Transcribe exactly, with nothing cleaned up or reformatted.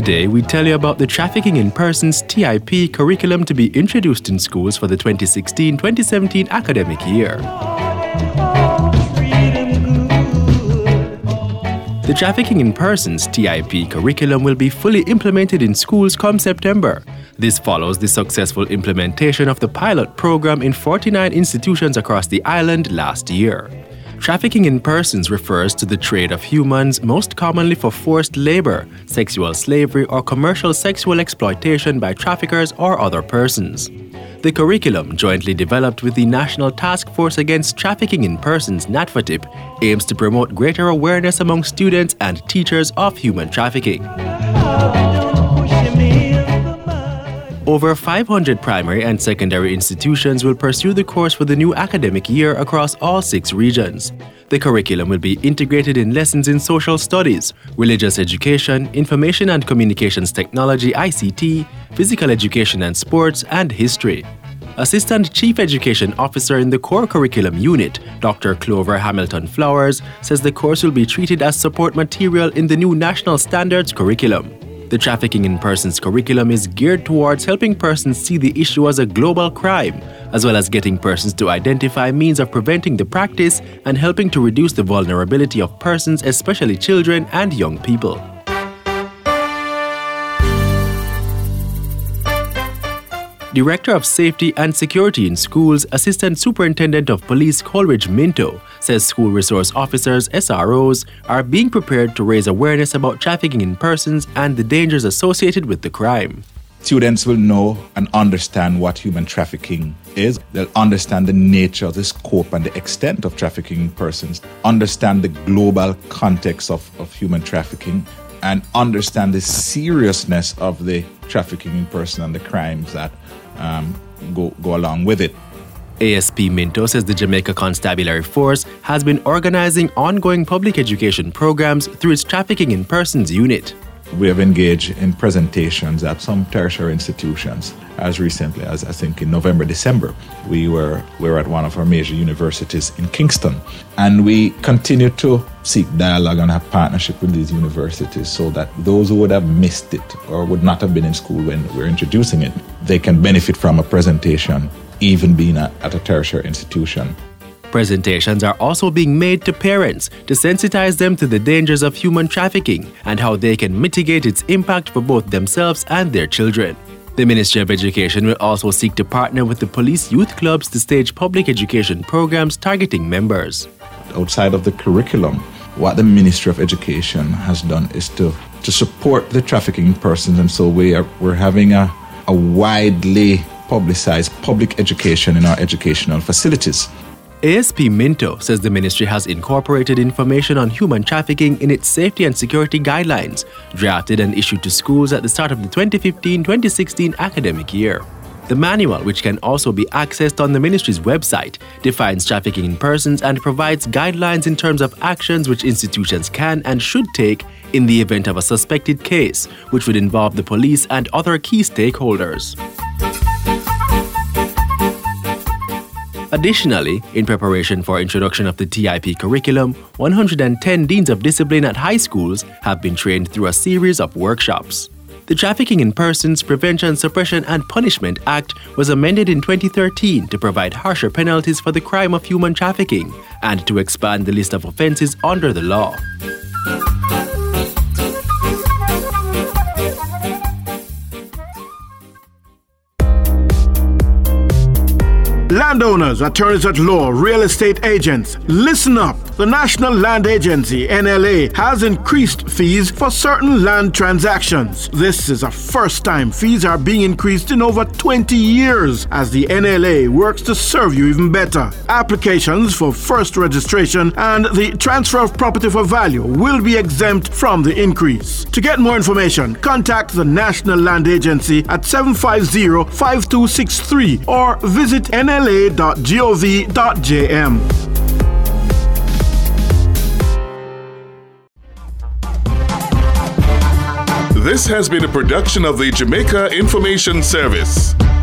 Today, we tell you about the Trafficking in Persons T I P curriculum to be introduced in schools for the twenty sixteen twenty seventeen academic year. The Trafficking in Persons T I P curriculum will be fully implemented in schools come September. This follows the successful implementation of the pilot program in forty-nine institutions across the island last year. Trafficking in persons refers to the trade of humans, most commonly for forced labor, sexual slavery, or commercial sexual exploitation by traffickers or other persons. The curriculum, jointly developed with the National Task Force Against Trafficking in Persons (N A T F A T I P), aims to promote greater awareness among students and teachers of human trafficking. Over five hundred primary and secondary institutions will pursue the course for the new academic year across all six regions. The curriculum will be integrated in lessons in social studies, religious education, information and communications technology I C T, physical education and sports, and history. Assistant Chief Education Officer in the Core Curriculum Unit, Doctor Clover Hamilton Flowers, says the course will be treated as support material in the new National Standards curriculum. The Trafficking in Persons curriculum is geared towards helping persons see the issue as a global crime, as well as getting persons to identify means of preventing the practice and helping to reduce the vulnerability of persons, especially children and young people. Director of Safety and Security in Schools, Assistant Superintendent of Police Coleridge Minto, says school resource officers, S R Os, are being prepared to raise awareness about trafficking in persons and the dangers associated with the crime. Students will know and understand what human trafficking is. They'll understand the nature, the scope, and the extent of trafficking in persons, understand the global context of, of human trafficking, and understand the seriousness of the trafficking in person and the crimes that um, go, go along with it. A S P Minto says the Jamaica Constabulary Force has been organizing ongoing public education programs through its Trafficking in Persons unit. We have engaged in presentations at some tertiary institutions as recently as I think in November, December. We were, we were at one of our major universities in Kingston, and we continue to seek dialogue and have partnership with these universities so that those who would have missed it or would not have been in school when we're introducing it, they can benefit from a presentation, even being at, at a tertiary institution. Presentations are also being made to parents to sensitize them to the dangers of human trafficking and how they can mitigate its impact for both themselves and their children. The Ministry of Education will also seek to partner with the police youth clubs to stage public education programs targeting members. Outside of the curriculum, what the Ministry of Education has done is to, to support the trafficking in persons, and so we are, we're having a, a widely publicized public education in our educational facilities. A S P Minto says the ministry has incorporated information on human trafficking in its safety and security guidelines, drafted and issued to schools at the start of the twenty fifteen twenty sixteen academic year. The manual, which can also be accessed on the ministry's website, defines trafficking in persons and provides guidelines in terms of actions which institutions can and should take in the event of a suspected case, which would involve the police and other key stakeholders. Additionally, in preparation for introduction of the T I P curriculum, one hundred ten deans of discipline at high schools have been trained through a series of workshops. The Trafficking in Persons Prevention, Suppression and Punishment Act was amended in twenty thirteen to provide harsher penalties for the crime of human trafficking and to expand the list of offenses under the law. Landowners, attorneys at law, real estate agents, listen up. The National Land Agency, N L A, has increased fees for certain land transactions. This is a first time fees are being increased in over twenty years as the N L A works to serve you even better. Applications for first registration and the transfer of property for value will be exempt from the increase. To get more information, contact the National Land Agency at seven five zero, five two six three or visit N L A dot gov dot j m. This has been a production of the Jamaica Information Service.